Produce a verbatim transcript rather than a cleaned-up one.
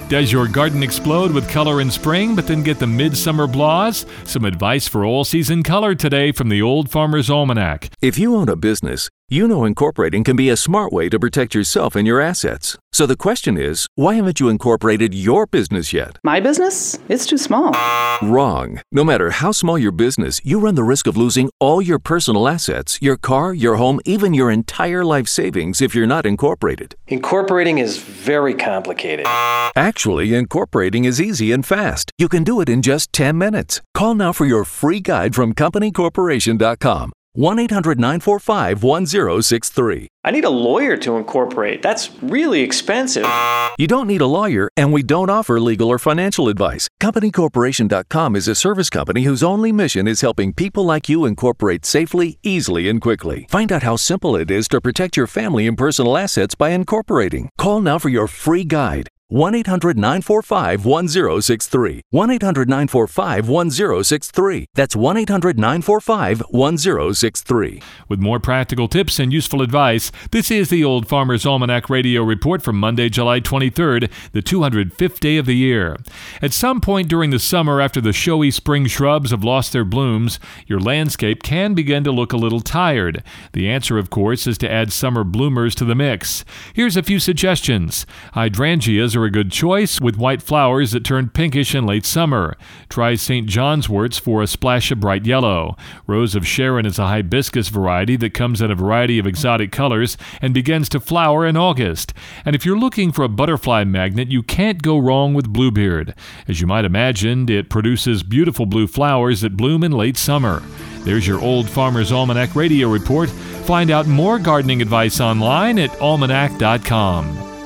Does your garden explode with color in spring but then get the midsummer blahs? Some advice for all-season color today from the Old Farmer's Almanac. If you own a business, you know incorporating can be a smart way to protect yourself and your assets. So the question is, why haven't you incorporated your business yet? My business? It's too small. Wrong. No matter how small your business, you run the risk of losing all your personal assets, your car, your home, even your entire life savings if you're not incorporated. Incorporating is very complicated. Actually, incorporating is easy and fast. You can do it in just ten minutes. Call now for your free guide from company corporation dot com. one eight hundred nine four five one zero six three. I need a lawyer to incorporate. That's really expensive. You don't need a lawyer, and we don't offer legal or financial advice. company corporation dot com is a service company whose only mission is helping people like you incorporate safely, easily, and quickly. Find out how simple it is to protect your family and personal assets by incorporating. Call now for your free guide. one eight hundred nine four five one zero six three. one eight hundred nine four five one zero six three. That's one eight hundred nine four five one zero six three. With more practical tips and useful advice, this is the Old Farmer's Almanac Radio Report for Monday, July twenty-third, the two hundred fifth day of the year. At some point during the summer, after the showy spring shrubs have lost their blooms, your landscape can begin to look a little tired. The answer, of course, is to add summer bloomers to the mix. Here's a few suggestions. Hydrangeas are a good choice, with white flowers that turn pinkish in late summer. Try Saint John's worts for a splash of bright yellow. Rose of Sharon is a hibiscus variety that comes in a variety of exotic colors and begins to flower in August. And if you're looking for a butterfly magnet, you can't go wrong with Bluebeard. As you might imagine, it produces beautiful blue flowers that bloom in late summer. There's your Old Farmer's Almanac Radio Report. Find out more gardening advice online at almanac dot com.